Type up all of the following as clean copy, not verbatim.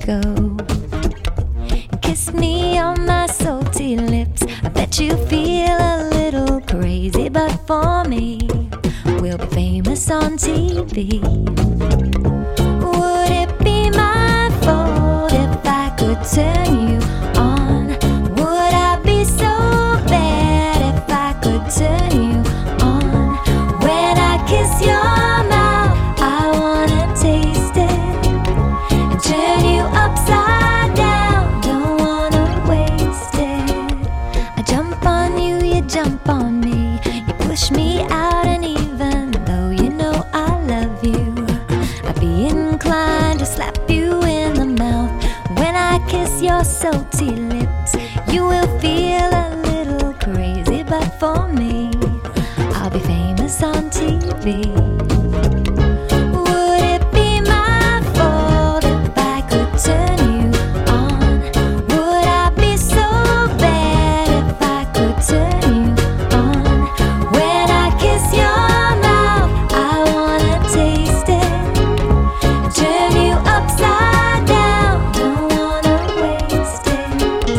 go. Kiss me on my salty lips. I bet you feel a little crazy, but for me, we'll be famous on TV. Would it be my fault if I could turn you on? Would I be so bad if I could turn you on? When I kiss your mouth, I wanna taste it and turn you upside down. Don't wanna waste it. I jump on you, you jump on me. You push me out, and even though you know I love you, I'd be inclined to slap you in the mouth. When I kiss your salty lips, you will feel a little crazy, but for me, I'll be famous on TV. Would it be my fault if I could turn you on? Would I be so bad if I could turn you on? When I kiss your mouth, I wanna taste it and turn you upside down. Don't wanna waste it.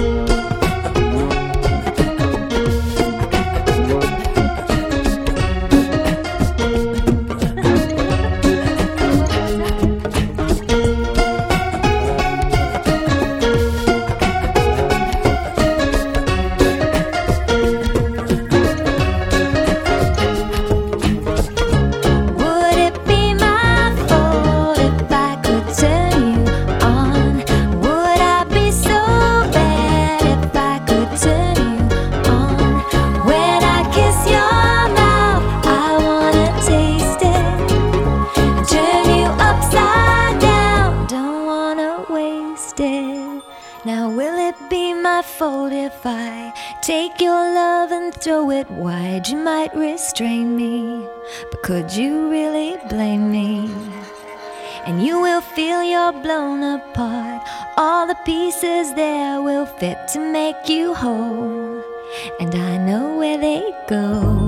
Would it be my fault if I could turn you on? Would I be so bad if I could turn you on? When I kiss your mouth, I wanna taste it and turn you upside down. Don't wanna waste it. Now will it be my fault if I take your love and throw it wide? You might restrain me, but could you really blame me? And you will feel you're blown apart. All the pieces there will fit to make you whole, and I know where they go.